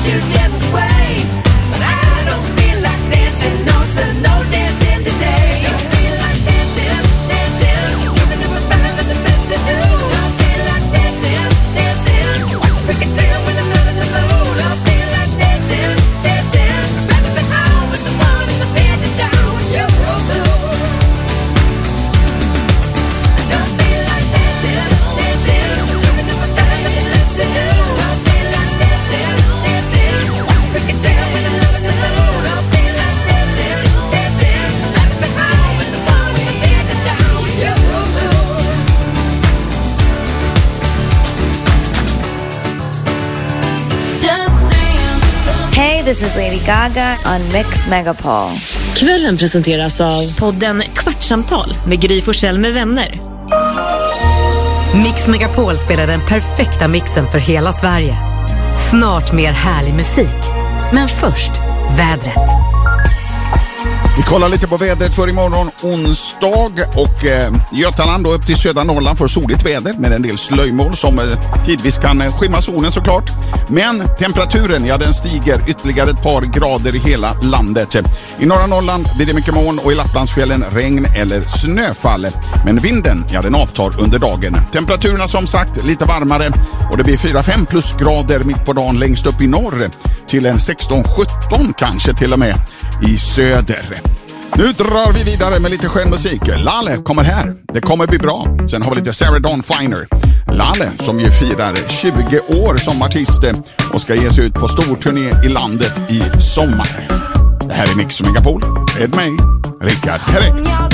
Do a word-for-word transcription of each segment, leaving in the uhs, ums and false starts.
you dance this way. But I don't feel like dancing, no, so no dancing today. Don't feel like dancing, dancing, even if I find nothing better to do. Don't feel like dancing, dancing, break it down when I'm not in the mood. Don't feel like dancing, dancing, baby, but home with the one in the bed and down with your blue. Don't feel like dancing, dancing, even if I find nothing else to do. Don't feel like dancing, dancing, break it down when I'm not in the mood. Don't feel like dancing, dancing, baby, but home with the one in the bed and down with your blue. Hey, this is Lady Gaga on Mix Megapol. Kvällen presenteras av podden Kvartsamtal med Gry Forssell med vänner. Mix Megapol spelar den perfekta mixen för hela Sverige. Snart mer härlig musik. Men först, vädret. Vi kollar lite på vädret för imorgon onsdag och eh, Götaland då upp till södra Norrland får soligt väder med en del slöjmål som eh, tidvis kan eh, skymma solen såklart. Men temperaturen, ja den stiger ytterligare ett par grader i hela landet. I norra Norrland blir det mycket moln och i Lapplandsfjällen regn eller snöfall. Men vinden, ja den avtar under dagen. Temperaturerna som sagt lite varmare och det blir fyra fem plusgrader mitt på dagen längst upp i norr till en sexton sjutton kanske till och med i söder. Nu drar vi vidare med lite skön musik. Laleh kommer här. Det kommer bli bra. Sen har vi lite Sarah Dawn Finer. Laleh som ju firar tjugo år som artist och ska ge sig ut på stor turné i landet i sommar. Det här är Mix Megapol med mig, Rickard Herrey.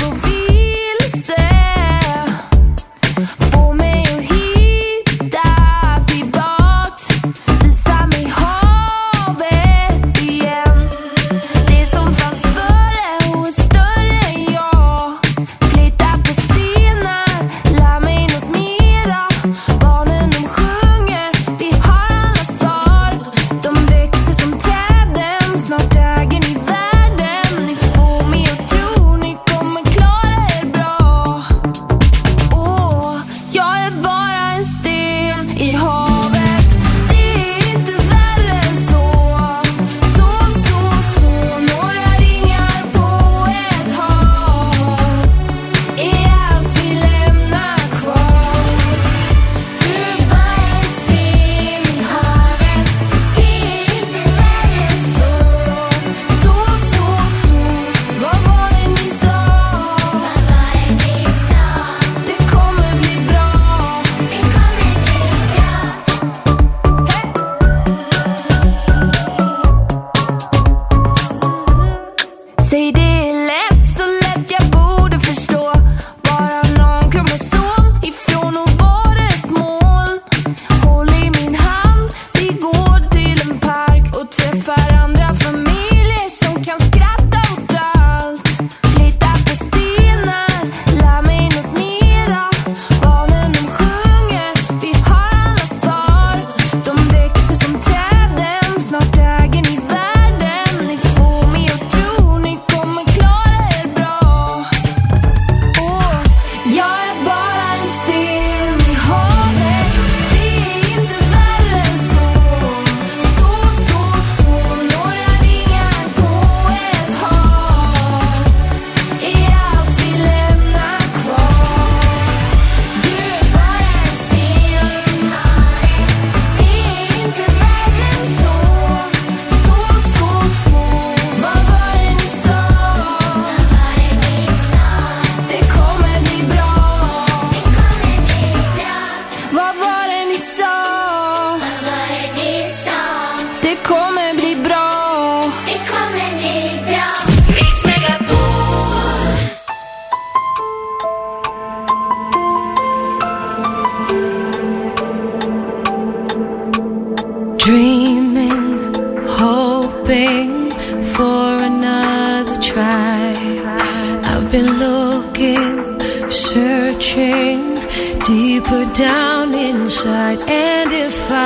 Searching deeper down inside, and if I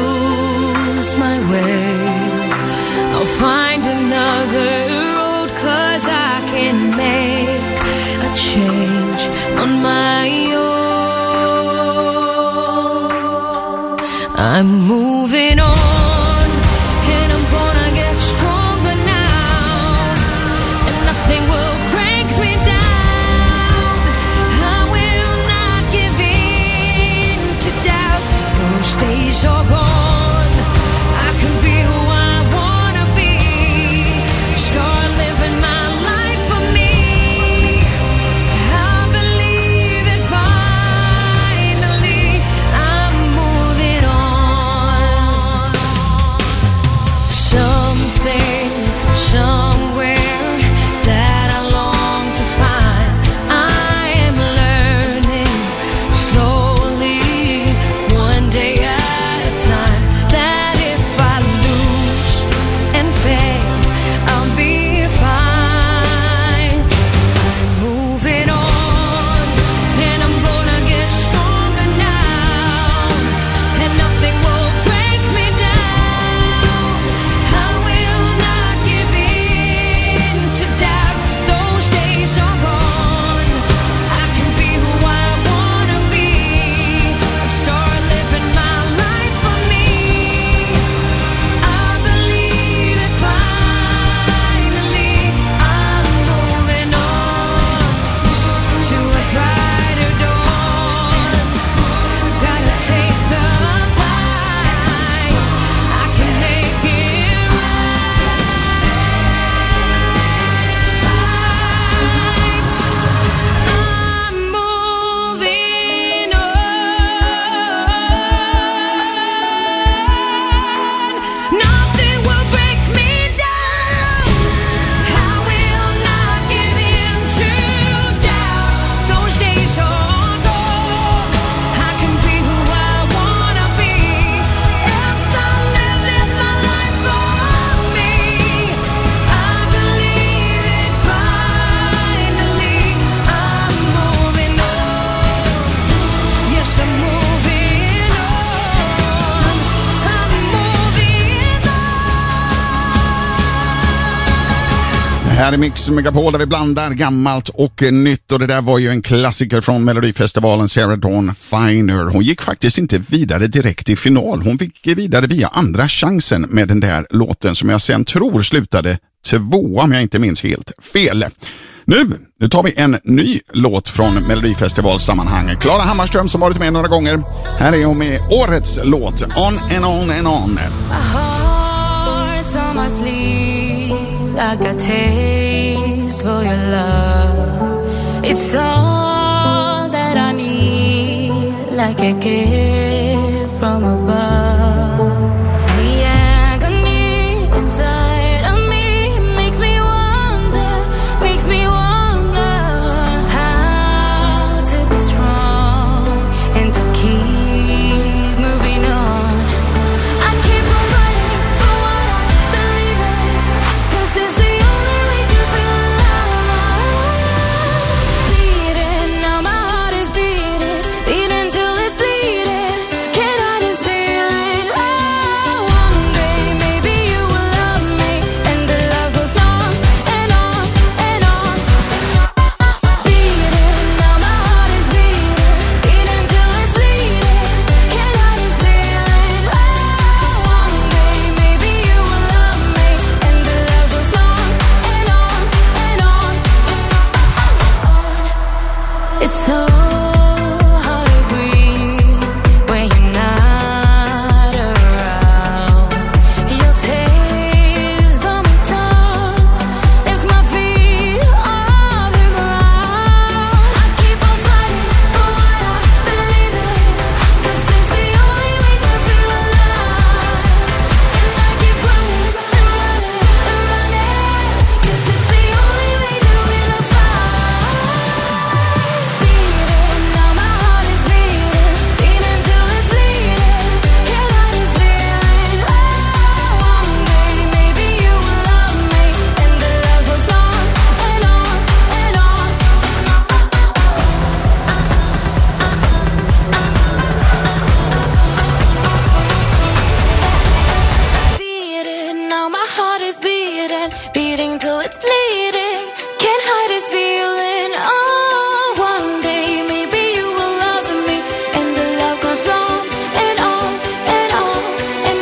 lose my way, I'll find another road, 'cause I can make a change on my own. I'm moving on. Här är Mix Megapol där vi blandar gammalt och nytt, och det där var ju en klassiker från Melodifestivalen, Sarah Dawn Finer. Hon gick faktiskt inte vidare direkt i final. Hon gick vidare via andra chansen med den där låten som jag sen tror slutade tvåa, om jag inte minns helt fel. Nu, nu tar vi en ny låt från Melodifestivalsammanhang. Clara Hammarström som varit med några gånger. Här är hon med årets låt On and On and On. My heart's on my sleeve, I got taste for your love. It's all that I need, like a gift from above. The agony inside of me makes me wonder, makes me wonder how to be strong and to keep moving on. I keep on fighting for what I believe in, 'cause it's the only way to feel alive. Beating, now my heart is beating, beating till it's bleeding. Can't hide this feeling. Oh, one day maybe you will love me, and the love goes on and on and on. Beating, now my heart is beating, beating till it's bleeding. Can't hide this feeling. Oh, one day maybe you will love me, and the love goes on and on and on. It's so hard to breathe when you're not around. Your taste on my tongue lifts my feet off the ground. I keep on fighting for what I believe in, 'cause it's the only way to feel alive. And I keep running and running and running, 'cause it's the only way to win a fight. Beating, now my heart is beating, beating till it's bleeding. Can't hide this feeling. Oh, one day maybe you will love me, and the love goes on and on and on. Beating, now my heart is beating, beating till it's bleeding. Can't hide this feeling. Oh, one day maybe you will love me, and the love goes on and on and on and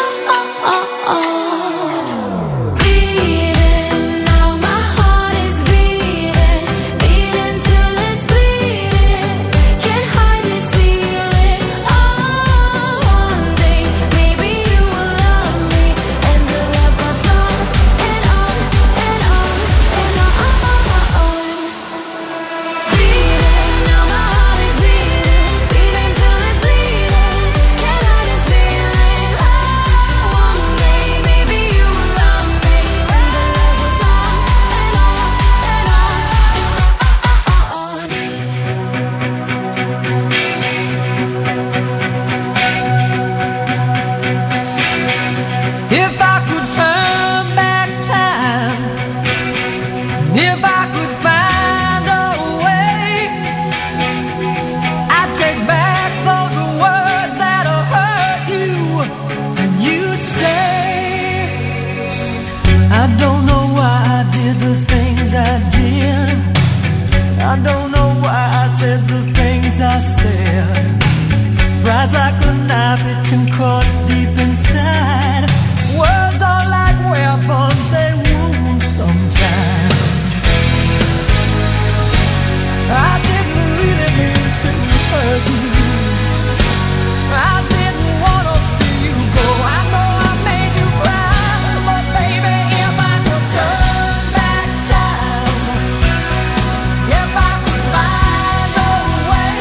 on. Beating, now my heart is beating, beating till it's bleeding. Can't hide this feeling. Oh, one day maybe you will love me, and the love goes on and on and on and on. Beating, now my heart is beating, beating till it's bleeding. Can't hide this feeling. Oh, one day maybe you will love me, and the love goes on and on and on. If I could turn back time, if I could find a way, I'd take back those words that have hurt you, and you'd stay. I don't know why I did the things I did. I don't know why I said the things I said. Pride's like a knife, it can cut deep inside. Words are like weapons, they wound sometimes. I didn't really mean to hurt you. I didn't want to see you go. I know I made you cry, but baby, if I could turn back time, if I could find a way,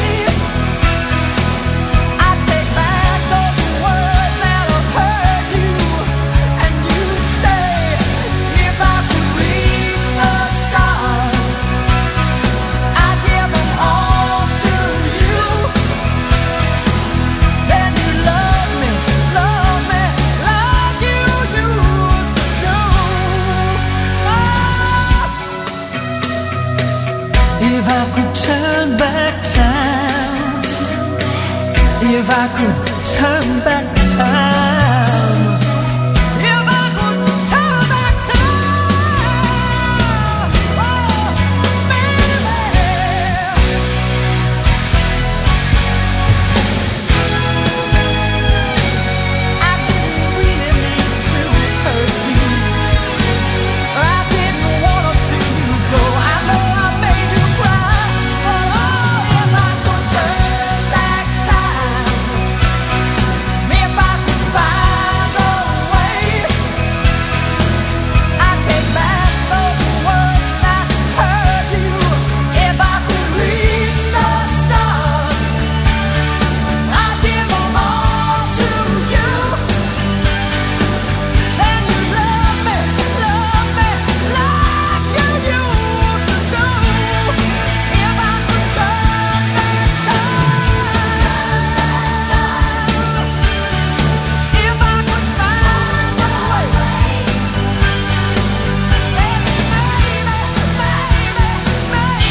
I'd take back those words that have hurt you, and you'd stay. If I could reach the stars, I'd give them all to you. Then you love me, love me like you used to do. Oh. If I could turn back time, if I could turn back time, if I could turn back time.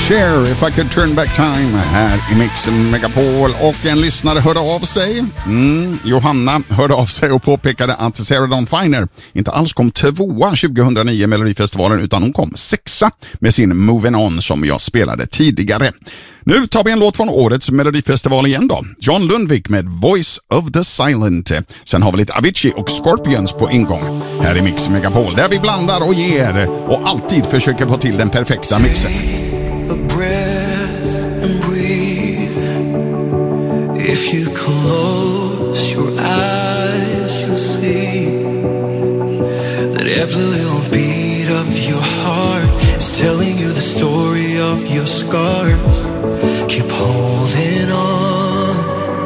Cher, If I Could Turn Back Time, här i Mix Megapol. Och en lyssnare hörde av sig. Mm, Johanna hörde av sig och påpekade att Sarah Dawn Finer inte alls kom tvåa tjugohundranio i Melodifestivalen, utan hon kom sexa med sin Moving On som jag spelade tidigare. Nu tar vi en låt från årets Melodifestival igen då. John Lundvik med Voice of the Silent. Sen har vi lite Avicii och Scorpions på ingång. Här i Mix Megapol, där vi blandar och ger och alltid försöker få till den perfekta mixen. A breath and breathe. If you close your eyes, you'll see that every little beat of your heart is telling you the story of your scars. Keep holding on.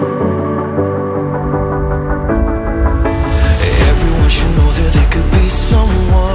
Everyone should know that there could be someone.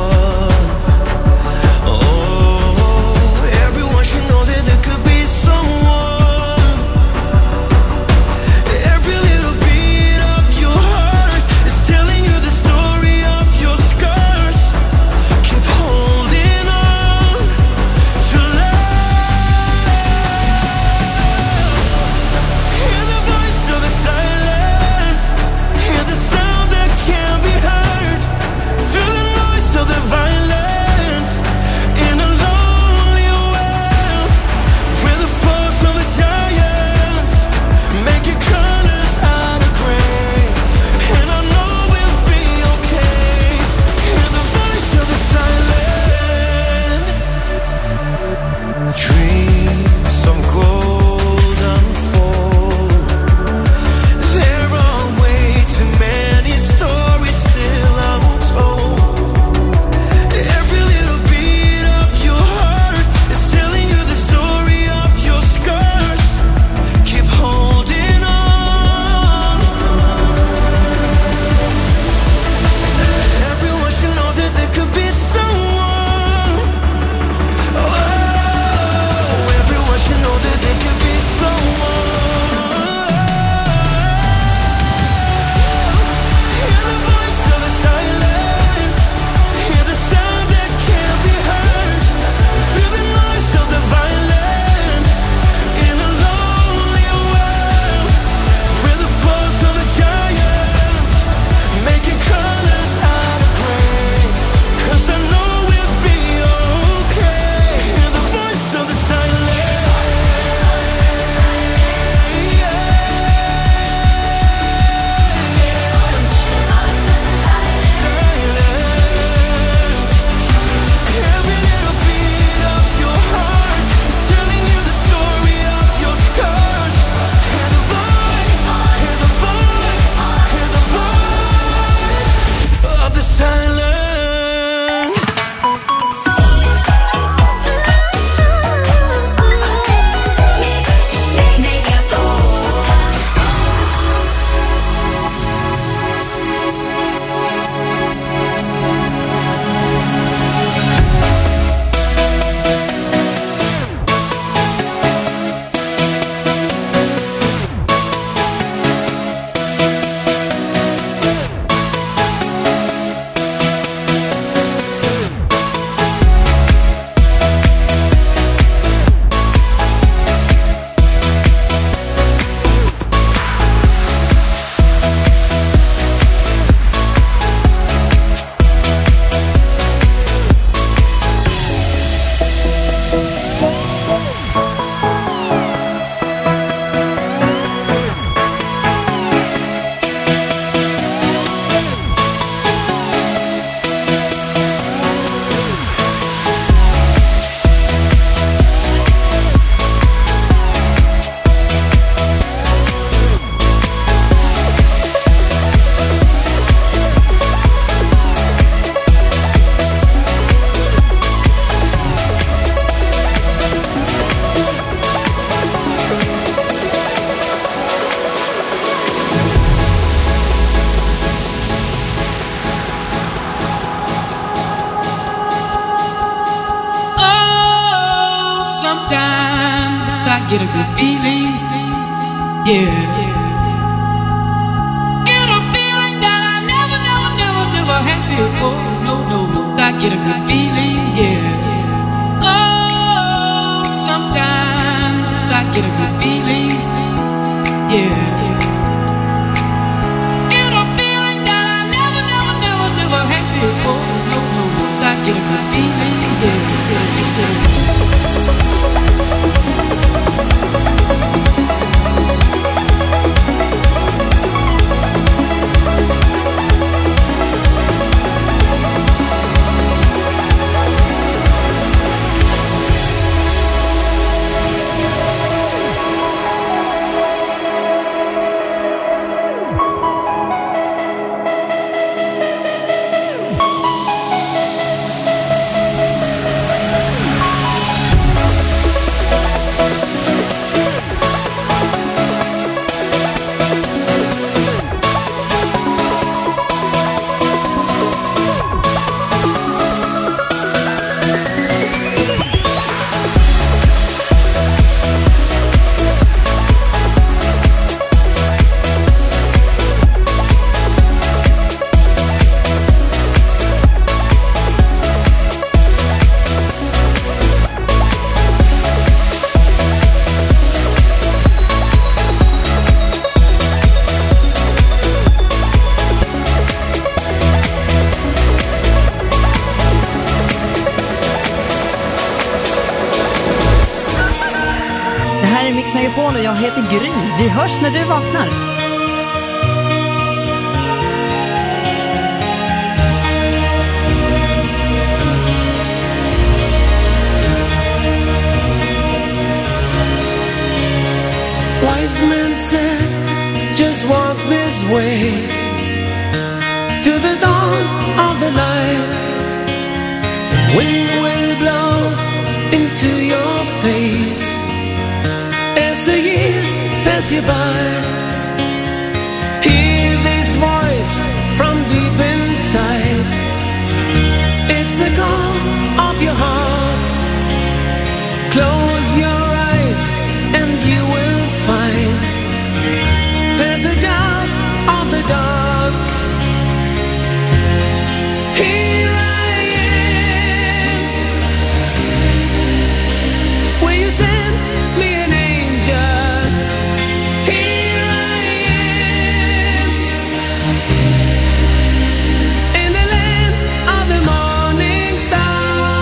get a good feeling, yeah. Get a feeling that I never, never, never, never had before. No, no, no, I get a good feeling, yeah. Oh, sometimes här är Mix Megapol och jag heter Gry. Vi hörs när du vaknar. Wise men said, just walk this way to the dawn of the light. The wind will blow into your face as the years pass you by. Hear this voice from deep inside. It's the call of your heart. Close your eyes and you will find passage out of the dark. Here I am. Will you send me an angel? Here I am. In the land of the morning star.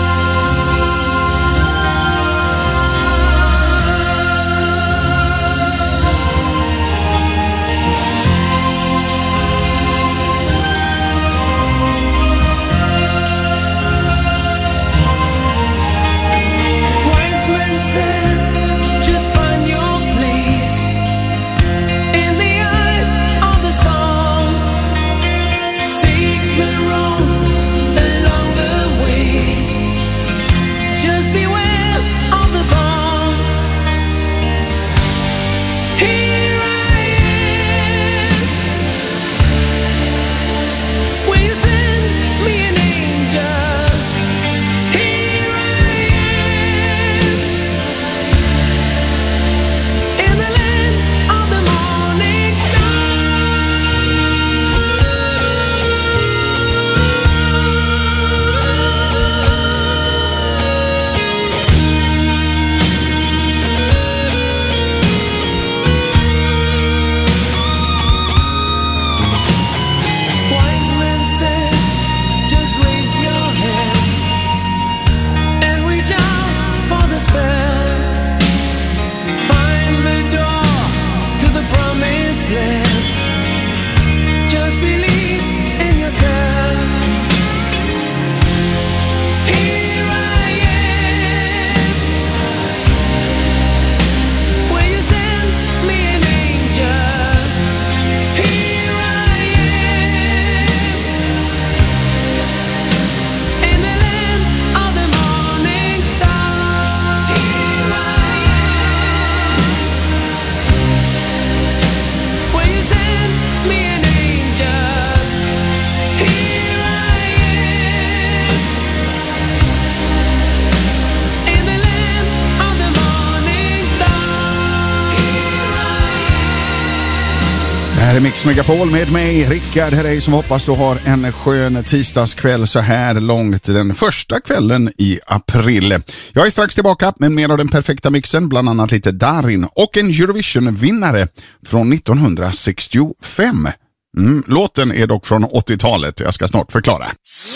Här är Mix Megapol med mig, Rickard Herrey, som hoppas du har en skön tisdagskväll så här långt, den första kvällen i april. Jag är strax tillbaka med mer av den perfekta mixen, bland annat lite Darin och en Eurovision-vinnare från nittonhundrasextiofem. Mm, låten är dock från åttiotalet, jag ska snart förklara.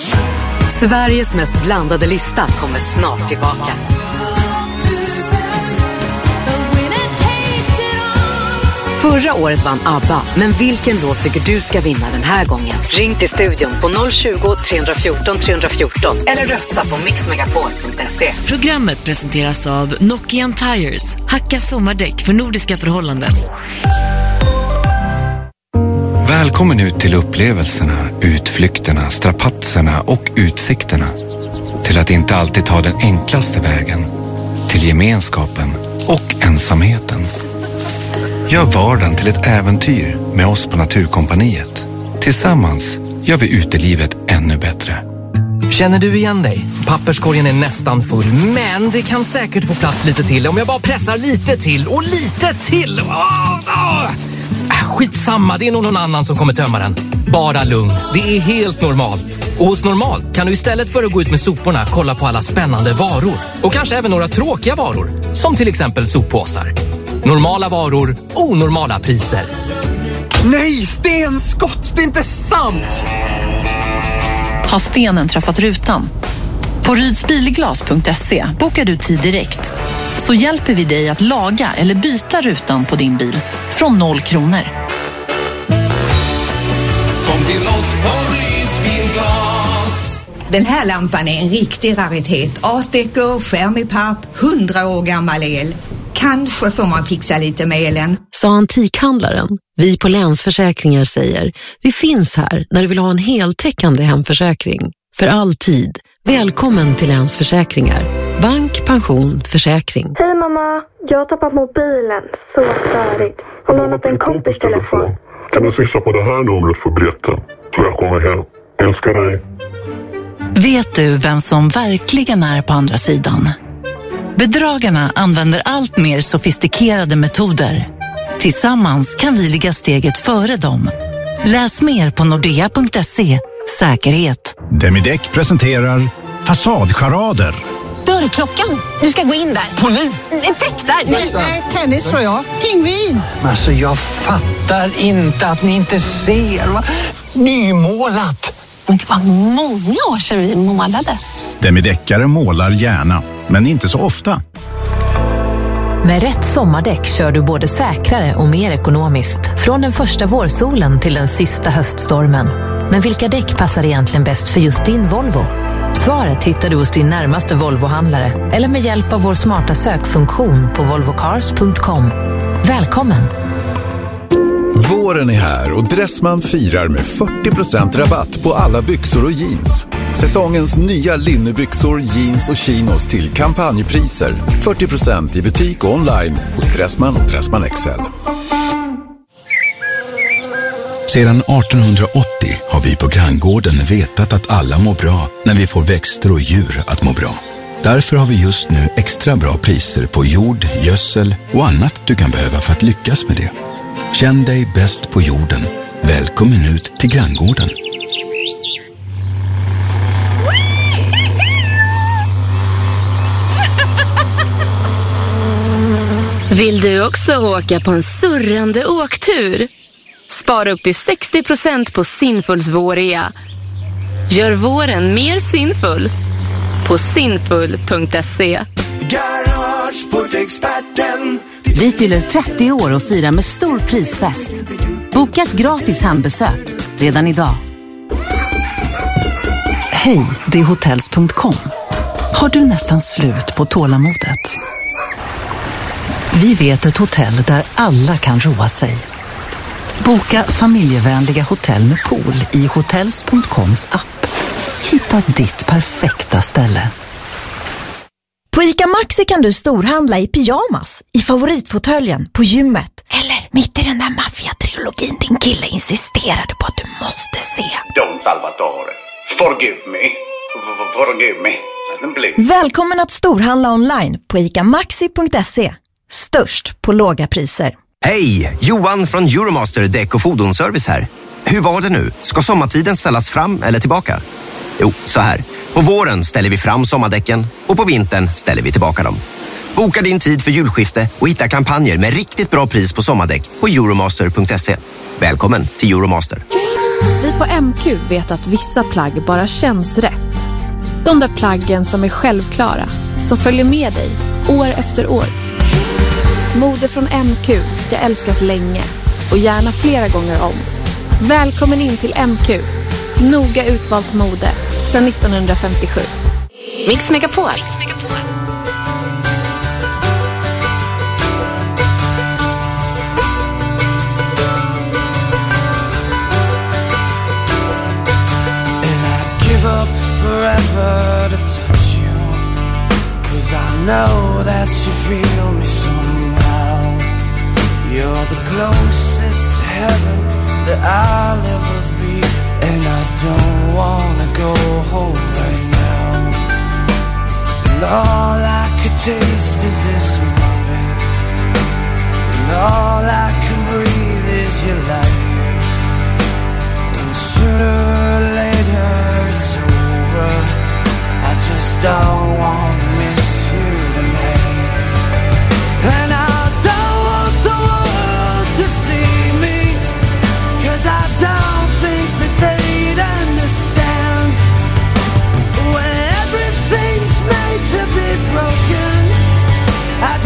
Sveriges mest blandade lista kommer snart tillbaka. Förra året vann ABBA, men vilken låt tycker du ska vinna den här gången? Ring till studion på noll tjugo, tre fjorton, tre fjorton eller rösta på mix megapol punkt se. Programmet presenteras av Nokian Tires, hacka sommardäck för nordiska förhållanden. Välkommen ut till upplevelserna, utflykterna, strapatserna och utsikterna. Till att inte alltid ta den enklaste vägen. Till gemenskapen och ensamheten. Gör vardagen till ett äventyr med oss på Naturkompaniet. Tillsammans gör vi utelivet ännu bättre. Känner du igen dig? Papperskorgen är nästan full, men det kan säkert få plats lite till om jag bara pressar lite till och lite till. Åh, åh. Skitsamma, det är nog någon annan som kommer tömma den. Bara lugn, det är helt normalt. Och hos Normalt kan du istället för att gå ut med soporna kolla på alla spännande varor. Och kanske även några tråkiga varor, som till exempel soppåsar. Normala varor, onormala priser. Nej, stenskott! Det är inte sant! Har stenen träffat rutan? På rydsbilglas punkt se bokar du tid direkt. så hjälper vi dig att laga eller byta rutan på din bil från noll kronor. Kom till oss på Ryds Bilglas. Den här lampan är en riktig raritet. Art deco, skärm i papp, hundra år gammal el. Kanske får man fixa lite med elen. Sa antikhandlaren. Vi på Länsförsäkringar säger, vi finns här när du vill ha en heltäckande hemförsäkring. För all tid. Välkommen till Länsförsäkringar. Bank, pension, försäkring. Hej mamma, jag har tappat mobilen. Så störigt. Har lånat en kompis telefon. Kan du swisha på det här numret för biljetten? Så jag kommer hem. Älskar dig. Vet du vem som verkligen är på andra sidan? Bedragarna använder allt mer sofistikerade metoder. Tillsammans kan vi ligga steget före dem. Läs mer på nordea punkt se. Säkerhet. Demideck presenterar Fasadcharader. Dörrklockan. Du ska gå in där. Polis. Effektar. Nej, tennis tror jag. Pingvin. Alltså jag fattar inte att ni inte ser. Va? Nymålat. Men det var många år sedan vi målade. Demideckare målar gärna, men inte så ofta. Med rätt sommardäck kör du både säkrare och mer ekonomiskt. Från den första vårsolen till den sista höststormen. Men vilka däck passar egentligen bäst för just din Volvo? Svaret hittar du hos din närmaste Volvo-handlare eller med hjälp av vår smarta sökfunktion på volvo cars punkt com. Välkommen! Våren är här och Dressman firar med fyrtio procent rabatt på alla byxor och jeans. Säsongens nya linnebyxor, jeans och chinos till kampanjpriser. fyrtio procent i butik och online hos Dressman och Dressman X L. Sedan artonhundraåttio har vi på Granngården vetat att alla mår bra när vi får växter och djur att må bra. Därför har vi just nu extra bra priser på jord, gödsel och annat du kan behöva för att lyckas med det. Känn dig bäst på jorden. Välkommen ut till Granngården. Vill du också åka på en surrande åktur? Spara upp till sextio procent på Sinfuls vårrea. Gör våren mer sinfull på sinfull punkt se. Garageportexperten. Vi fyller trettio år och firar med stor prisfest. Boka ett gratis hembesök redan idag. Hej, det är hotels punkt com. Har du nästan slut på tålamodet? Vi vet ett hotell där alla kan roa sig. Boka familjevänliga hotell med pool i hotels punkt coms app. Hitta ditt perfekta ställe. På ICA Maxi kan du storhandla i pyjamas, i favoritfåtöljen, på gymmet eller mitt i den där maffiatrilogin din kille insisterade på att du måste se. Don Salvatore, forgive me, forgive me. Välkommen att storhandla online på ica maxi punkt se. Störst på låga priser. Hej, Johan från Euromaster Däck och Fordonsservice här. Hur var det nu? Ska sommartiden ställas fram eller tillbaka? Jo, så här. På våren ställer vi fram sommardäcken och på vintern ställer vi tillbaka dem. Boka din tid för julskifte och hitta kampanjer med riktigt bra pris på sommardäck på euromaster punkt se. Välkommen till Euromaster. Vi på M Q vet att vissa plagg bara känns rätt. De där plaggen som är självklara, som följer med dig år efter år. Mode från M Q ska älskas länge och gärna flera gånger om. Välkommen in till M Q. Noga utvalt mode sedan nittonhundrafemtiosju. Mix Megapol. Give up forever to touch you, 'cause I know that you feel me somehow. You're the closest to heaven that I'll ever be, and I don't wanna go home right now. And all I could taste is this moment, and all I can breathe is your life. And sooner or later it's over. I just don't want to miss you tonight. And I don't want the world to see me, 'cause I don't think that they'd understand. When everything's made to be broken, I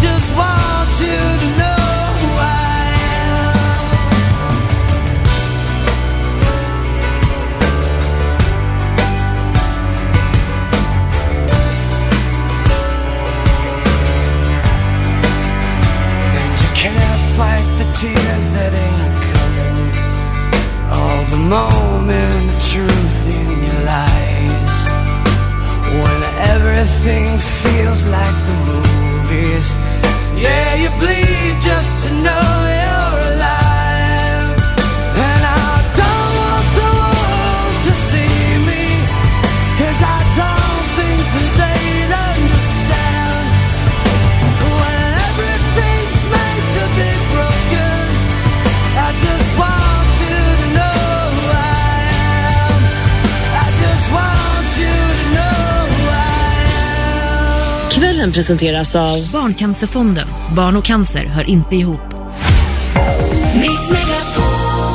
everything feels like the movies. Yeah, you bleed just to know you're alive. And I don't want the world to see me, 'cause I don't think that they'd understand. When everything's made to be broken, I just want you to know who I am. I just want you to know who I am. Kvällen presenteras av Barncancerfonden. Barn och cancer hör inte ihop. Mix Megapol.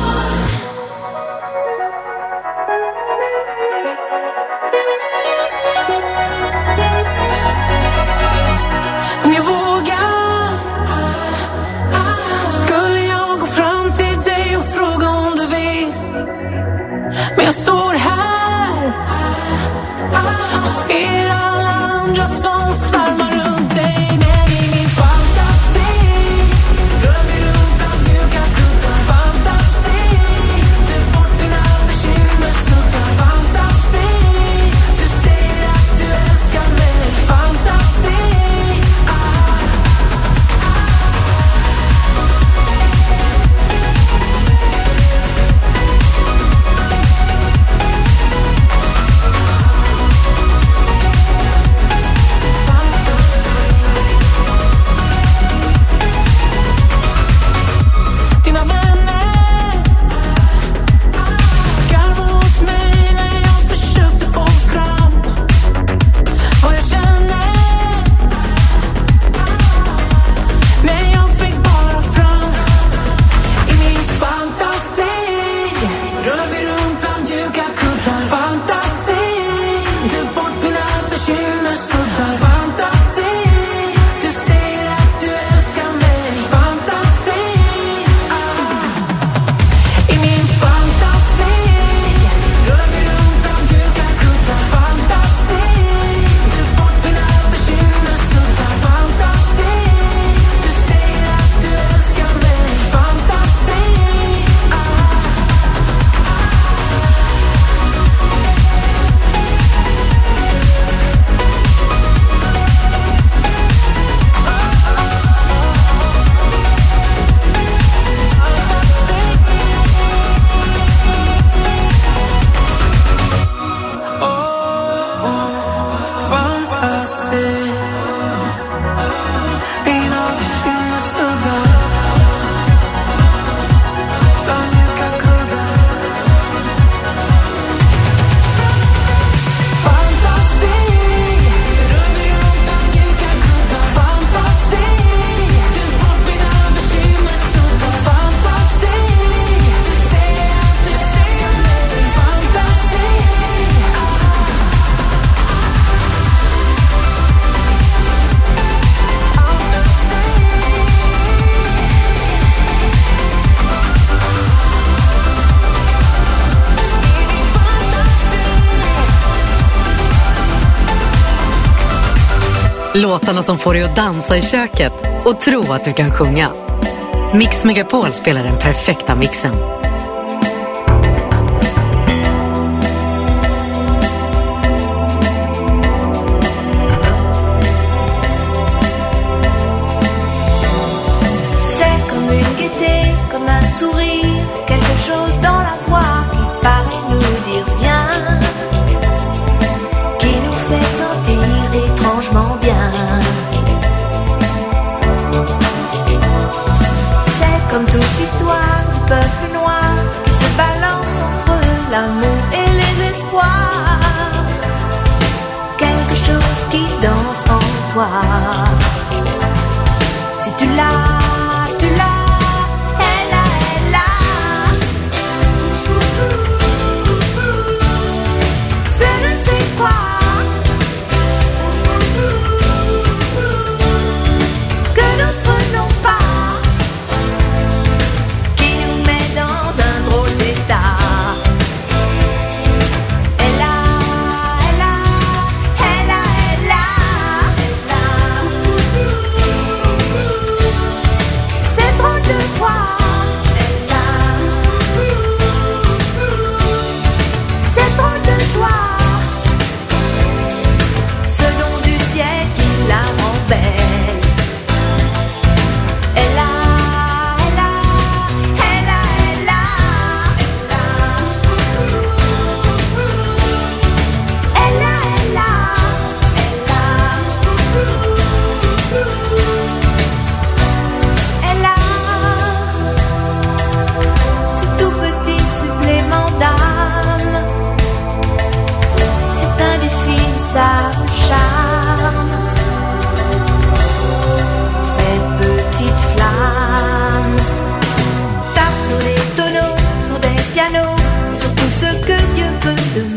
Om jag vågar skulle jag gå fram till dig och fråga om du vill. Men jag står här och ser alla andra som svärmar runt dig. Men i min fantasi rullar vi runt bland dukar, kuddar. Fantasi, du bort dina bekymmer, snuddar. Fantasi, du säger att du älskar mig. Fantasi, dina vänner garvar åt mig när jag försökte få fram vad jag känner. Men jag fick bara fram i min fantasi. Rullar vi runt bland dukar, kuddar. Fantasi, du bort mina bekymmer, suddar. Fantasi, du säger att du älskar mig. Fantasi, i min fantasi rullar vi runt bland dukar, kuddar. Fantasi, du bort mina bekymmer, suddar. Fantasi, du säger att du älskar mig. Fantasi, fantasi, dina bekymmer suddar. Bland mjuka kuddar. Fantasi, rullar vi runt bland mjuka kuddar. Fantasi, du bort mina bekymmer, suddar. Fantasi, du säger att du älskar mig. Fantasi, Låtarna som får dig att dansa i köket och tro att du kan sjunga. Mix Megapol spelar den perfekta mixen. c'est comme une gaieté, comme un sourire, quelque chose dans la voix qui paraît nous dire viens, qui nous fait sentir étrangement bien. C'est comme toute l'histoire du peuple noir qui se balance entre l'amour et les espoirs, quelque chose qui danse en toi. Si tu l'as, tu l'as, elle a, elle a. C'est je ne sais quoi que d'autres n'ont pas, qui nous met dans un drôle d'état. Elle a, elle a, elle a, elle a, elle a.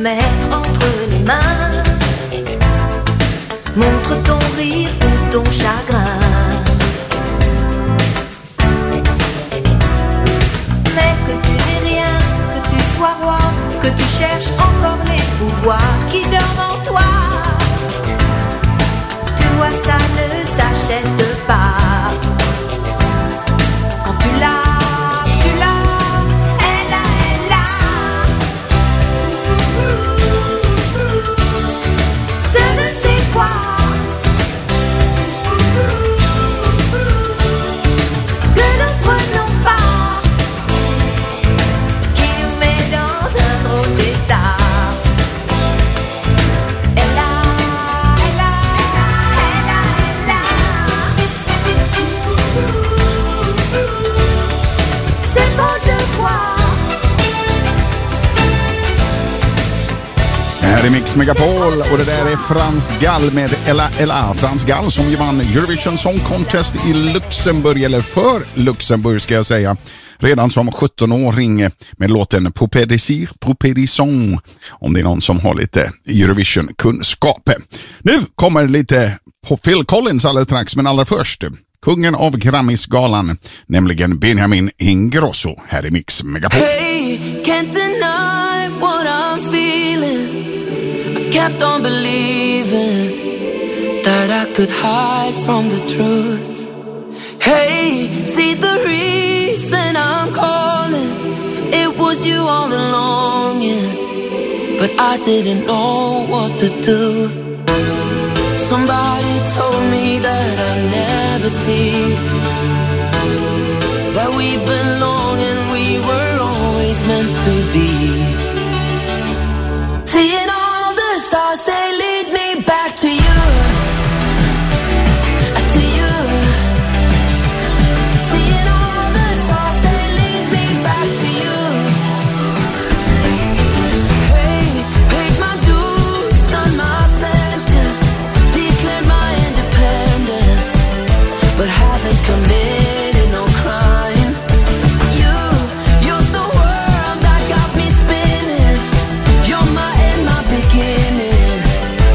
mettre entre les mains. Montre ton rire ou ton chagrin. Mais que tu n'aies rien, que tu sois roi, que tu cherches encore les pouvoirs qui dorment en toi. Tu vois, ça ne s'achète pas. Quand tu l'as, tu l'as, elle a, elle a. Ce ne sais quoi. Que d'autres n'ont pas. Qui nous met dans un drôle d'état. Elle a, elle a, elle a, elle a. C'est beau de voir. Det här är Mix Megapol och det där är Frans Gall med Ella Ella. Frans Gall som ju vann Eurovision Song Contest i Luxemburg, eller för Luxemburg ska jag säga, redan som sjutton-åring med låten Poupée Désir, Poupée Disson, om det är någon som har lite Eurovision-kunskap. Nu kommer lite på Phil Collins alldeles strax, men allra först kungen av Grammisgalan, nämligen Benjamin Ingrosso, här i Mix Megapol. Hey, can't deny what I'm feeling. I kept on believing that I could hide from the truth. Hey, see the reason I'm calling. It was you all along, yeah. But I didn't know what to do. Somebody told me that I'd never see that we belong and we were always meant to be. Seeing all the stars, they lead me back to you, to you. Seeing all the stars, they lead me back to you. Hey, paid my dues, done my sentence, declared my independence, but haven't committed no crime. You, you're the world that got me spinning. You're my end, my beginning.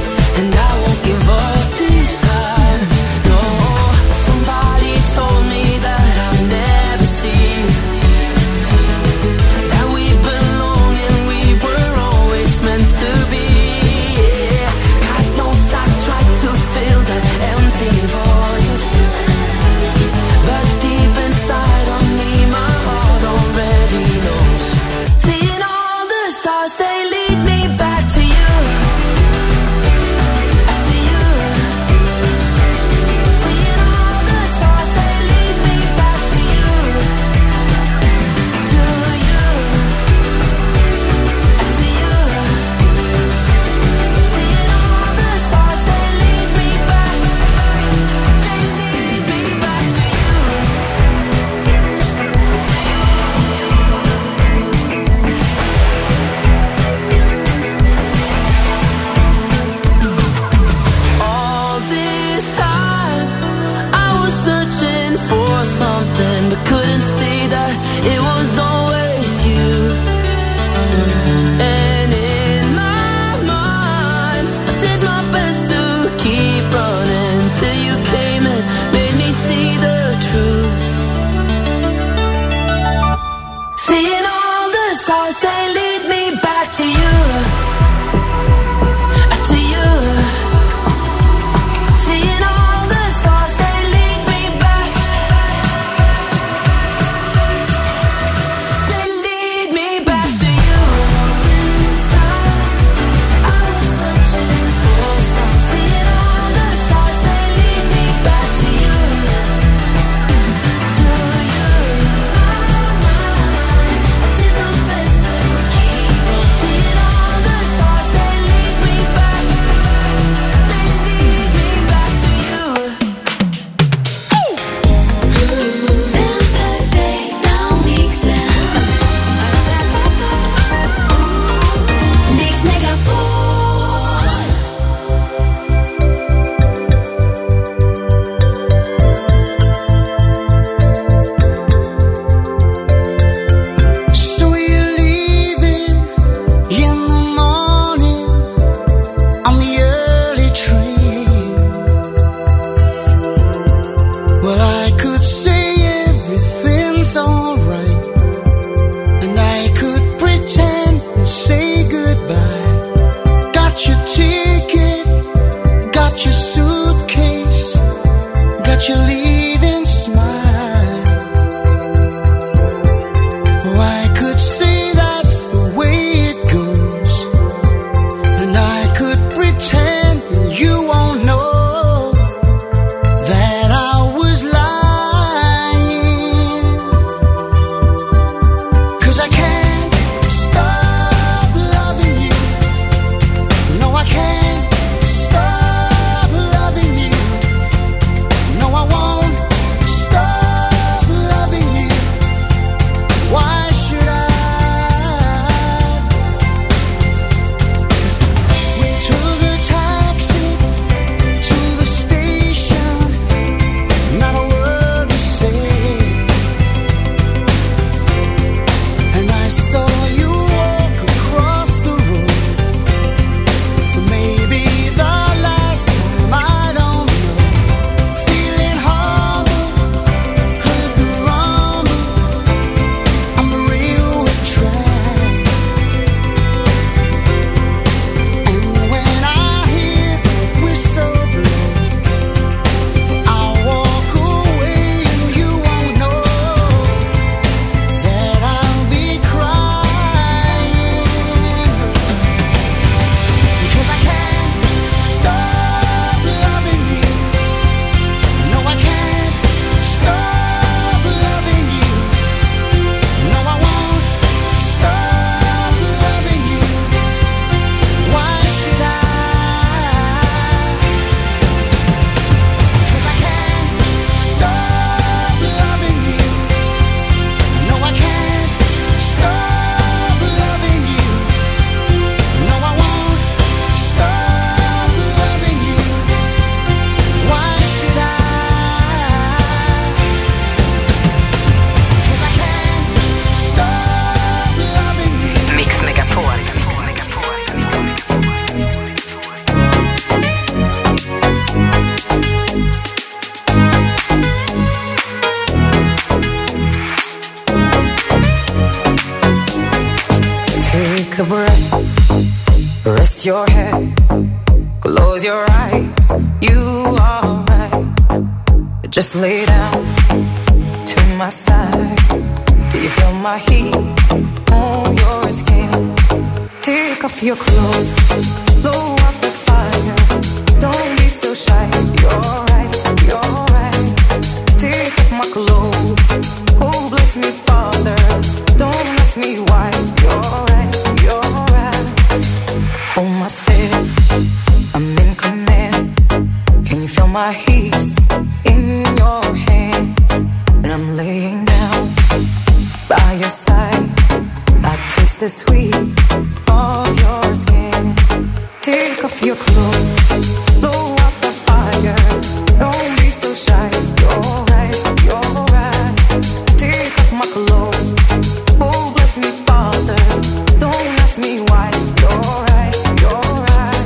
Close your eyes, you are right. Just lay down to my side. Do you feel my heat on your skin? Take off your clothes, blow out the fire. Don't be so shy, you're right, you're right. Take off my clothes, oh bless me Father. Don't ask me why, you're right, you're right. Hold my step, I'm in command. Can you feel my heat in your hand? And I'm laying down by your side. I taste the sweet of your skin. Take off your clothes, blow out the fire. Don't be so shy, you're right, you're right. Take off my clothes, oh bless me Father. Don't ask me why, you're right, you're right.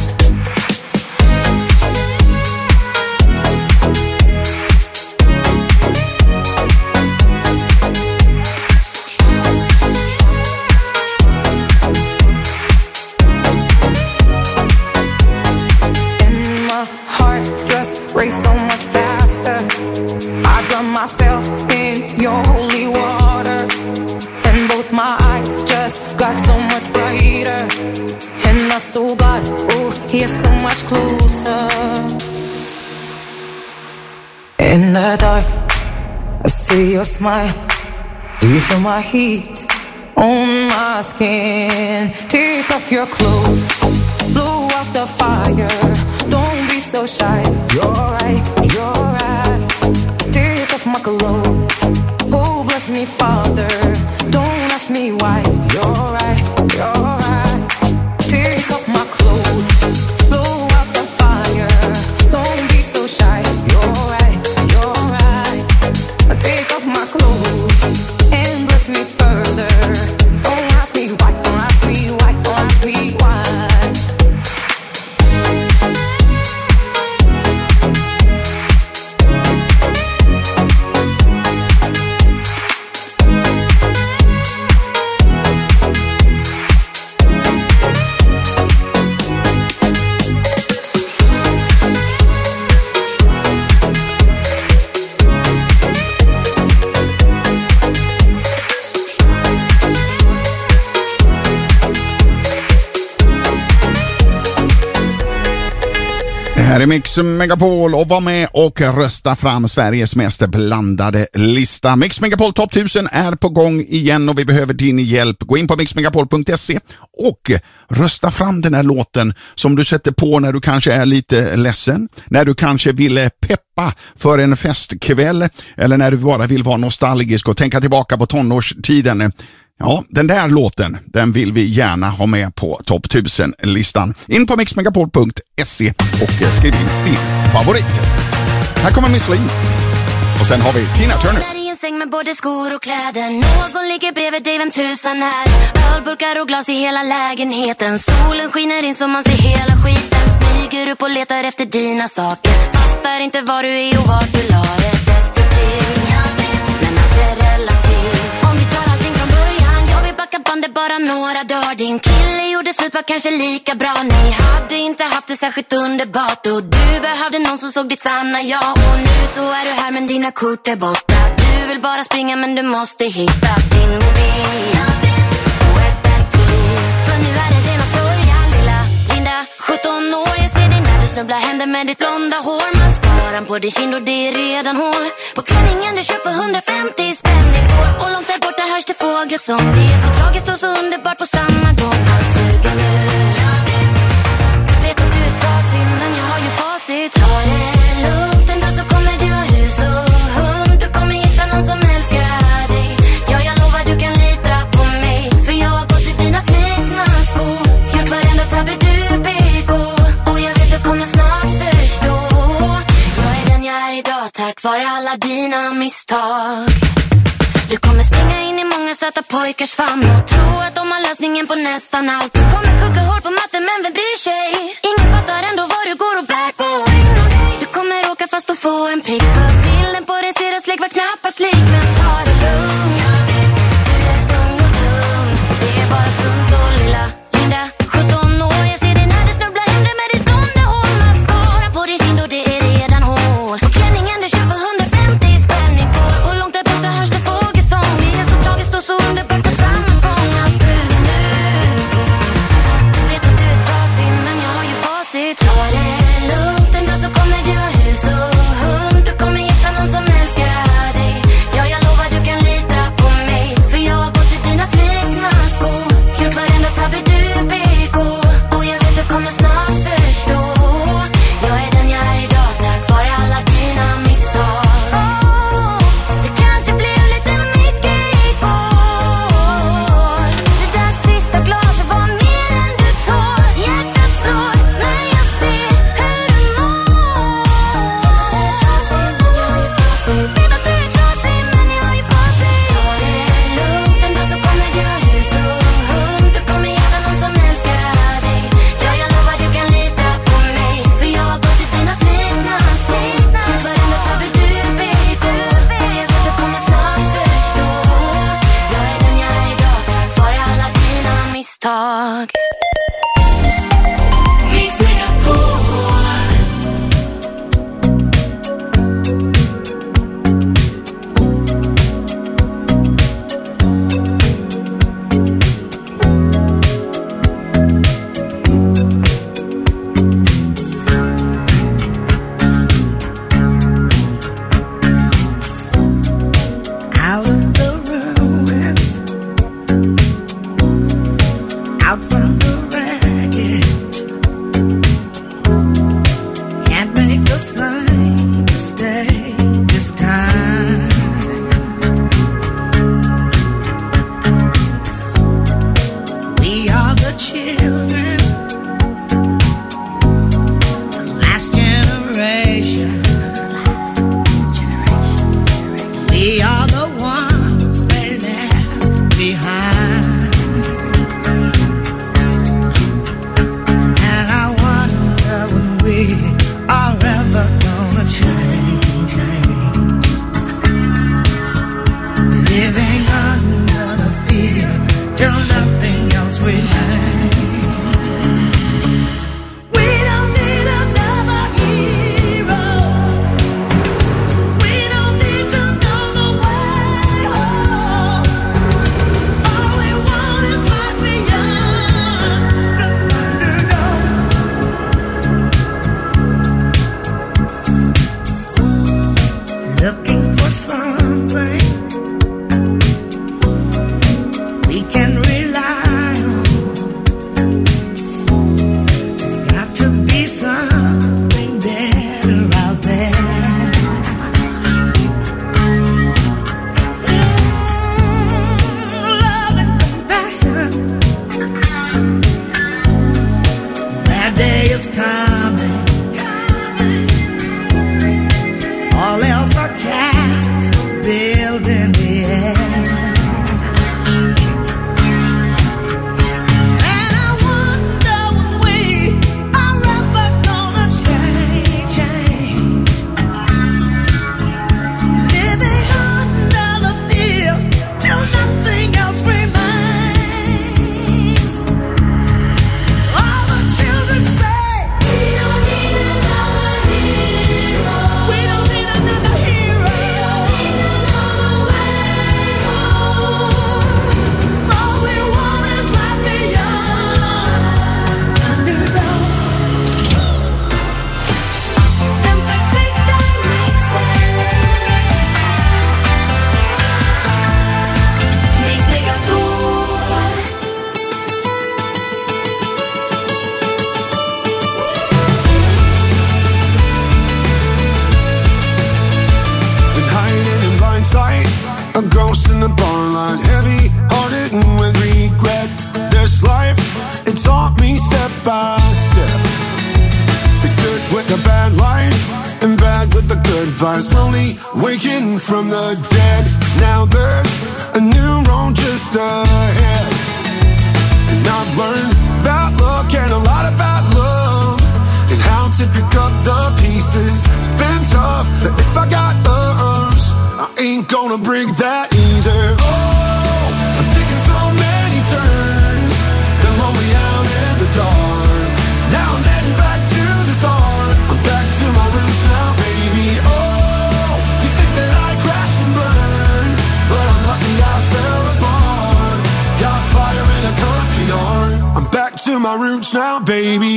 Race so much faster. I drown myself in your holy water, and both my eyes just got so much brighter. And I saw God, oh, He's so much closer. In the dark, I see your smile. Do you feel my heat on my skin? Take off your clothes, blow out the fire. Don't be so shy, you're right, you're right. Take off my clothes, oh bless me Father. Don't ask me why, you're right, you're right. Take off my clothes, blow out the fire. Don't be so shy, you're right, you're right. Take off my clothes and bless me further. Don't ask me why, don't ask me why, don't ask me why. Här är Mix Megapol och var med och rösta fram Sveriges mest blandade lista. Mix Megapol Top tusen är på gång igen och vi behöver din hjälp. Gå in på mix megapol punkt se och rösta fram den här låten som du sätter på när du kanske är lite ledsen, när du kanske vill peppa för en festkväll eller när du bara vill vara nostalgisk och tänka tillbaka på tonårstiden. Ja, den där låten, den vill vi gärna ha med på topp tusen-listan. In på mix megapol punkt se och skriv in din favorit. Här kommer Miss Li. Och sen har vi Tina Turner. I en säng med både skor och kläder. Någon ligger bredvid dig, vem tusan är. Ölburkar och glas i hela lägenheten. Solen skiner in så man ser hela skiten. Smyger upp och letar efter dina saker. Fattar inte var du är och vart du la det. Destruktiv, men allt är relativt. Om vi tar allting från början, jag vill backa bandet bara några dagar. Din kille gjorde slut, var kanske lika bra. Ni hade inte haft det särskilt underbart. Och du behövde någon som såg ditt sanna jag. Och nu så är du här men dina kort är borta. Du vill bara springa men du måste hitta din mobil och ett bättre liv. För nu är det rena sorgen, lilla Linda, sjutton år. Jag ser dig när du snubblar händer med ditt blonda hår. Mascaran på din kind och det är redan hål på klänningen du köpt för hundrafemtio spänn igår. Och långt där borta hörs det fågelsång. Det är så tragiskt och så underbart på samma gång. Allt suger nu. Jag vet att du är trasig men jag har ju facit. Ta det lugnt, en dag så kommer du ha hus och hund. Du kommer hitta någon som älskar dig. Ja, jag lovar du kan lita på mig. För jag har gått i dina slitna skor. Gjort varenda tabbe du begår. Och jag vet du kommer snart förstå. Jag är den jag är idag tack vare alla dina misstag. Du kommer springa in i många söta pojkars famn och tro att de har lösningen på nästan allt. Du kommer kugga hårt på matten men vem bryr sig? Ingen fattar ändå vad du går och bär på. Du kommer åka fast och få en prick. För bilden på din syrras lek var knappast lik. Men ta det lugnt, du är ung och dum. Det är bara sunt och lilla Linda, sjutton år. Jag ser dig när du snubblar händer med ditt blonda hår. be something better out there. Day is coming. All else are castles built in the air. And I wonder when we are ever gonna change, change. Living under the fear till nothing else remains. A ghost in the bar line, heavy hearted and with regret. This life, it taught me step by step. The good with the bad life, and bad with the good vibes. Slowly waking from the dead. Now there's a new road just ahead. And I've learned about luck and a lot about love, and how to pick up the pieces. It's been tough, but if I got ups, I ain't gonna break that easy. Oh, I'm taking so many turns, been lonely out in the dark. Now I'm heading back to the start. I'm back to my roots now, baby. Oh, you think that I crashed and burned, but I'm lucky I fell apart. Got fire in a country yard. I'm back to my roots now, baby.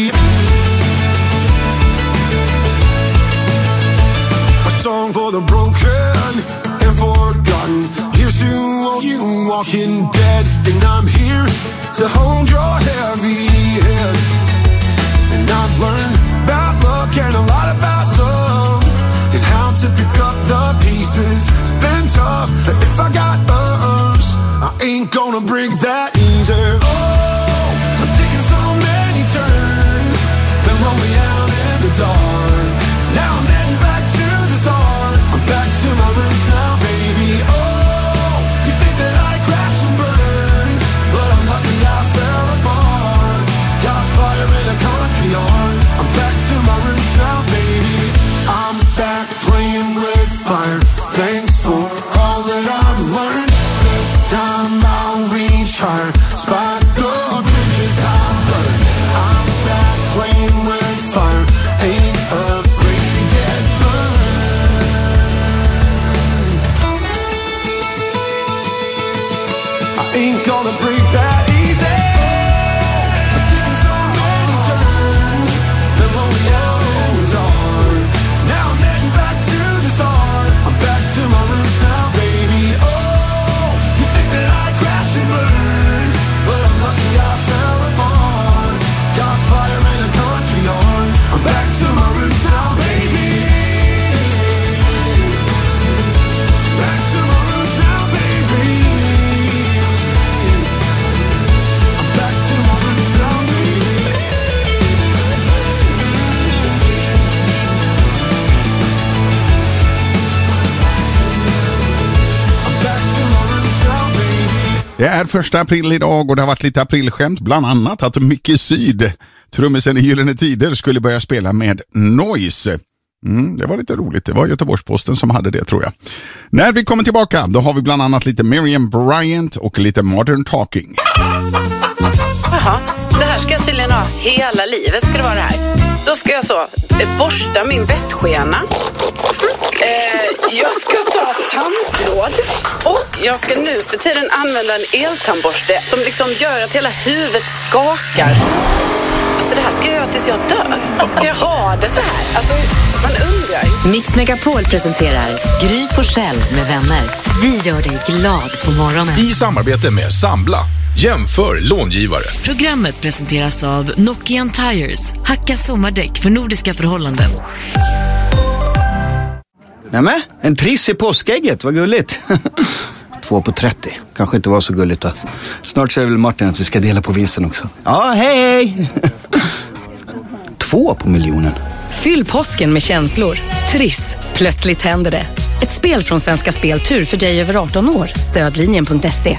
A song for the broken and forgotten. Here's to all you walking dead. And I'm here to hold your heavy heads. And I've learned about luck and a lot about love, and how to pick up the pieces. It's been tough, but if I got ups, I ain't gonna break that easy. Oh, I'm taking so many turns, been lonely out in the dark. Now I'm heading back to the start. I'm back to my roots now, baby. Oh, you think that I crashed and burned, but I'm lucky I fell apart. Got fire in a country yard. I'm back to my roots now, baby. I'm back playing with fire. Thanks for all that I've learned. This time I'll reach higher. Spot the bridges I burned. I'm back playing with fire. Ain't afraid to get burned. I ain't gonna break that easy. I'm taking so many turns, been lonely out in the dark. Now I'm heading back to the start. I'm back to my roots now, baby. Oh, you think that I crashed and burned, but I'm lucky I fell apart. Got fire in a country yard. I'm back to my roots now, baby. Back to my roots now, baby. I'm back to my roots now, baby. I'm back to my roots now, baby. Det är första april idag och det har varit lite aprilskämt, bland annat att Micke Syd, trummisen i Gyllene Tider, skulle börja spela med Noise. Mm, det var lite roligt, det var Göteborgs-Posten som hade det, tror jag. När vi kommer tillbaka, då har vi bland annat lite Miriam Bryant och lite Modern Talking. Jaha, det här ska jag tydligen ha hela livet, ska det vara det här. Då ska jag så eh, borsta min bettskena. Eh, jag ska ta tandtråd. Och jag ska nu för tiden använda en eltandborste som liksom gör att hela huvudet skakar. Alltså det här ska jag göra tills jag dör. Ska jag ha det så här? Alltså man undrar. Mix Megapol presenterar Gry Forssell med vänner. Vi gör dig glad på morgonen. I samarbete med Sambla. Jämför långivare. Programmet presenteras av Nokian Tires. Hacka sommardäck för nordiska förhållanden. Nämen, en triss i påskägget, vad gulligt. Två på trettio, kanske inte var så gulligt då. Snart säger väl Martin att vi ska dela på vinsten också. Ja, hej hej! Två på miljonen. Fyll påsken med känslor. Triss, plötsligt händer det. Ett spel från Svenska Speltur för dig över arton år. Stödlinjen punkt se.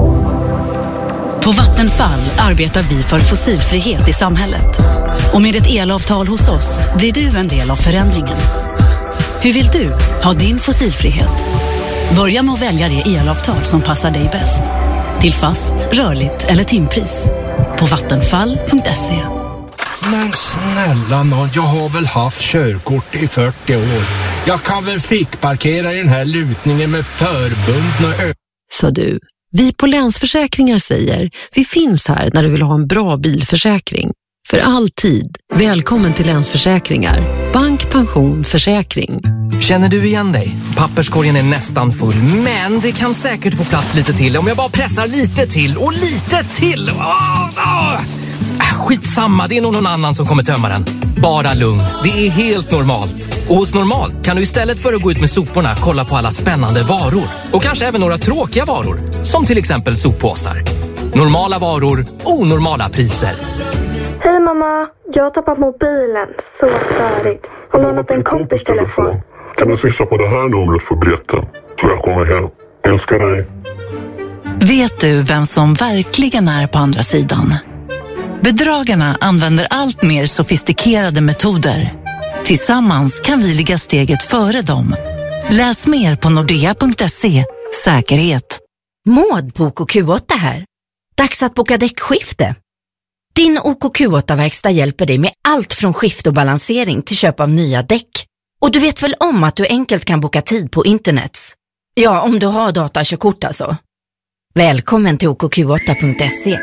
På Vattenfall arbetar vi för fossilfrihet i samhället. Och med ett elavtal hos oss blir du en del av förändringen. Hur vill du ha din fossilfrihet? Börja med att välja det elavtal som passar dig bäst. Till fast, rörligt eller timpris. På vattenfall punkt se. Men snälla nån, jag har väl haft körkort i fyrtio år. Jag kan väl fick parkera i den här lutningen med förbundna ö... Så du, vi på Länsförsäkringar säger, vi finns här när du vill ha en bra bilförsäkring. För alltid, välkommen till Länsförsäkringar. Bank, pension, försäkring. Känner du igen dig? Papperskorgen är nästan full, men det kan säkert få plats lite till om jag bara pressar lite till och lite till. Åh, åh. Skitsamma, det är nog någon annan som kommer tömma den. Bara lugn, det är helt normalt. Och hos Normal kan du istället för att gå ut med soporna kolla på alla spännande varor. Och kanske även några tråkiga varor, som till exempel soppåsar. Normala varor, onormala priser. Hej mamma, jag har tappat mobilen. Så störigt. Har lånat en kompis telefon. Kan du swisha på det här numret för biljetten? Så jag kommer hem. Älskar dig. Vet du vem som verkligen är på andra sidan? Bedragarna använder allt mer sofistikerade metoder. Tillsammans kan vi ligga steget före dem. Läs mer på nordea punkt se. Säkerhet. Maud på O K Q åtta här. Dags att boka däckskifte. Din O K Q åtta-verkstad hjälper dig med allt från skift och balansering till köp av nya däck. Och du vet väl om att du enkelt kan boka tid på internet? Ja, om du har datakörkort alltså. Välkommen till O K Q åtta punkt se.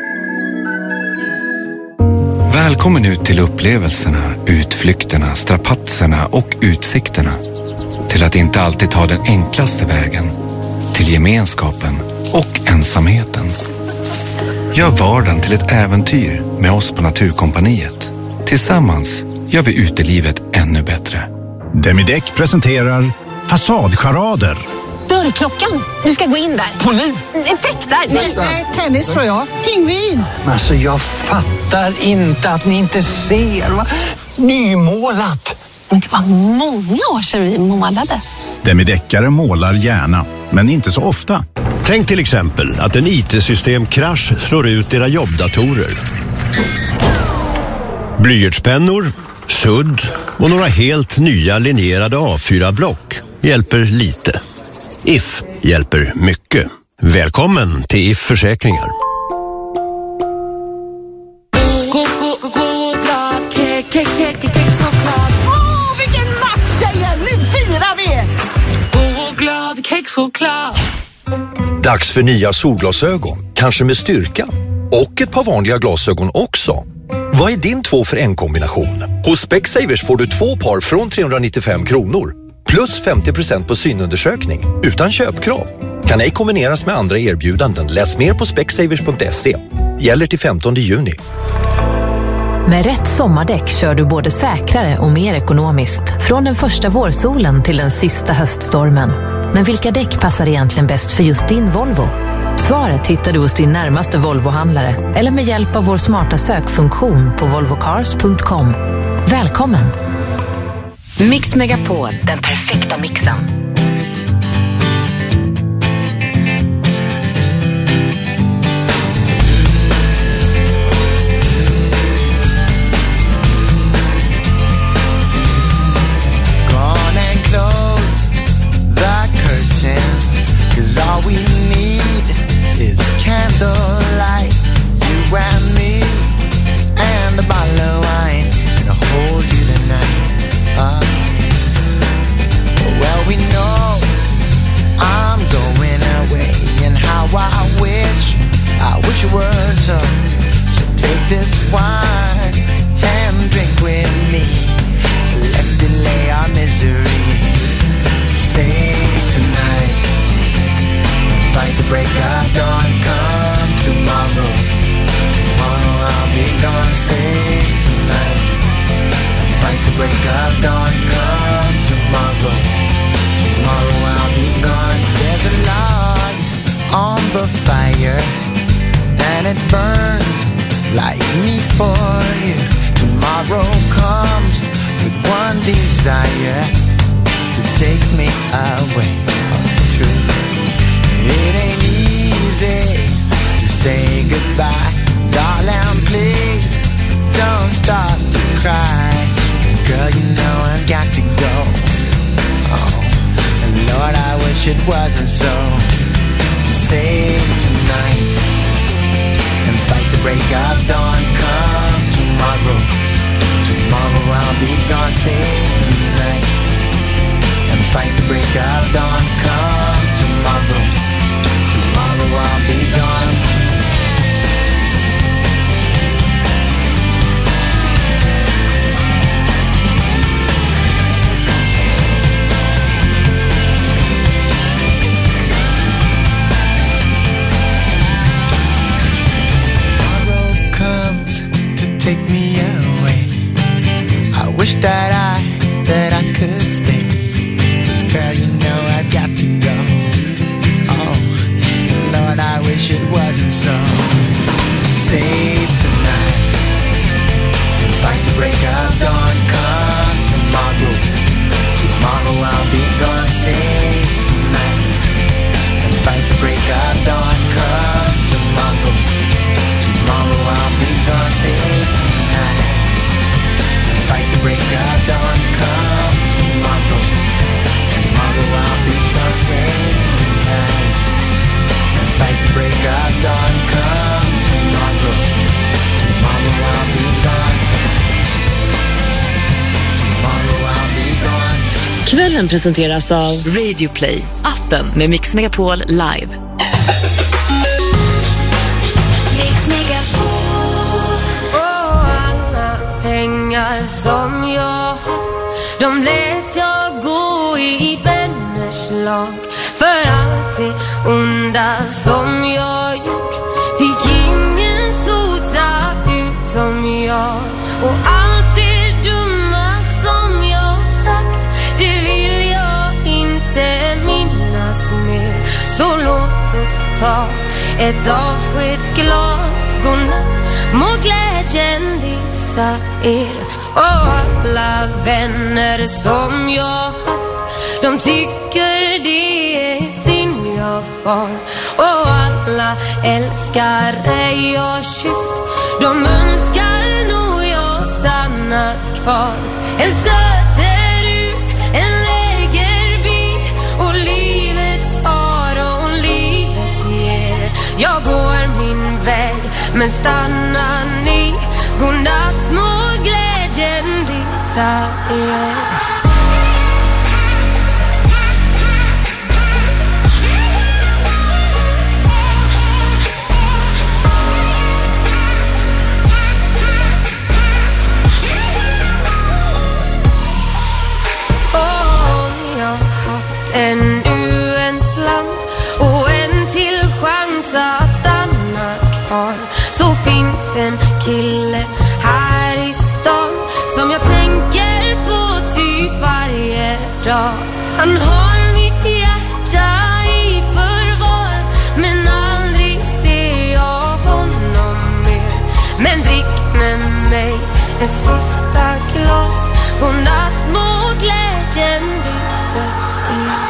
Välkommen ut till upplevelserna, utflykterna, strapatserna och utsikterna. Till att inte alltid ta den enklaste vägen. Till gemenskapen och ensamheten. Gör vardagen till ett äventyr med oss på Naturkompaniet. Tillsammans gör vi utelivet ännu bättre. Demideck presenterar Fasadcharader. Dörrklockan. Du ska gå in där. Polis? Effektar? Nej, tennis tror jag. Pingvin. Alltså jag fattar inte att ni inte ser. Va? Nymålat. Men det var många år sedan vi målade. Demideckare målar gärna, men inte så ofta. Tänk till exempel att en I T-systemkrasch slår ut era jobbdatorer. Blyertspennor, sudd och några helt nya linjerade A fyra-block hjälper lite. If hjälper mycket. Välkommen till If Försäkringar. Åh, vilken match tjejer! Nu firar vi! Glad kexchoklad. Dags för nya solglasögon, kanske med styrka. Och ett par vanliga glasögon också. Vad är din två för en kombination? Hos Specsavers får du två par från trehundranittiofem kronor. Plus femtio procent på synundersökning, utan köpkrav. Kan ej kombineras med andra erbjudanden. Läs mer på specsavers punkt se. Gäller till femtonde juni. Med rätt sommardäck kör du både säkrare och mer ekonomiskt. Från den första vårsolen till den sista höststormen. Men vilka däck passar egentligen bäst för just din Volvo? Svaret hittar du hos din närmaste Volvo-handlare. Eller med hjälp av vår smarta sökfunktion på volvo cars punkt com. Välkommen! Mix Megapol, den perfekta mixen. All we need is candlelight, you and me, and a bottle of wine, and I'll hold you tonight. Uh, well, we know of dawn come tomorrow. Tomorrow I'll be gone. There's a log on the fire and it burns like me for you. Tomorrow comes with one desire, to take me away. Oh, it's true. It ain't easy to say goodbye. Darling, please don't start to cry. 'Cause girl, you know I've got to go. Oh, and Lord, I wish it wasn't so. Save tonight and fight the break of dawn. Come tomorrow. Tomorrow I'll be gone. Save tonight and fight the break of dawn. Come tomorrow. Tomorrow I'll be gone. Take me away. I wish that I, that I could stay. Girl, you know I've got to go. Oh, Lord, I wish it wasn't so. Save tonight and fight the break of dawn. Come tomorrow. Tomorrow I'll be gone. Save tonight and fight the break of dawn. Come tomorrow. Tomorrow I'll be gone. Save tonight and fight the break of dawn. Come tomorrow. Tomorrow I'll be gone. Save tonight and fight the break of dawn. Come tomorrow. Tomorrow I'll be gone. Tomorrow I'll be gone. Kvällen presenteras av Radio Play, appen med Mix Megapol Live. Pengar som jag haft, de lät jag gå i vänners lag. För allt det onda som jag gjort fick ingen sota utom jag. Och allt det dumma som jag sagt, det vill jag inte minnas mer. Så låt oss ta ett avskedsglas, godnatt, må glädjen lysa er. Och alla vänner som jag haft, de tycker det är synd jag far. Och alla älskare jag kysst, de önskar nog jag stannat kvar. En stöter ut, en lägger bit, och livet tar och livet ger. Jag går min väg, men stannar ni. Godnatt, små glädjen lysa er. Ännu en slant och en till chans att stanna kvar. Så finns en kille här i stan som jag tänker på typ varje dag. Han har mitt hjärta i förvar, men aldrig ser jag honom mer. Men drick med mig ett sista glas, godnatt, må glädjen lysa er.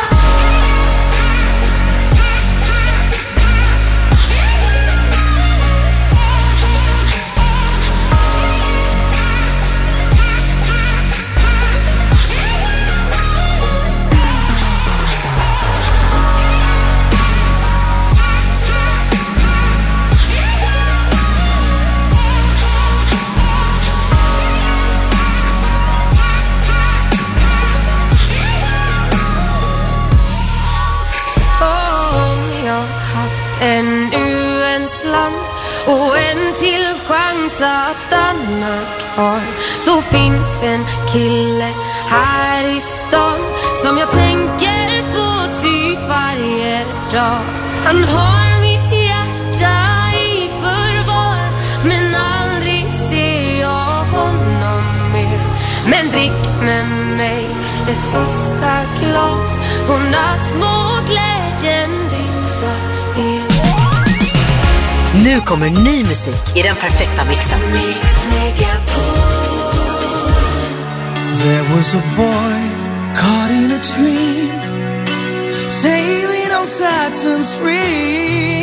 Ännu en slant och en till chans att stanna kvar. Så finns en kille här i stan som jag tänker på typ varje dag. Han har mitt hjärta i förvar, men aldrig ser jag honom mer. Men drick med mig ett sista glas. Godnatt må glädjen lysa er. Nu kommer ny musik i den perfekta mixen. There was a boy caught in a dream, sailing on Saturn's ring.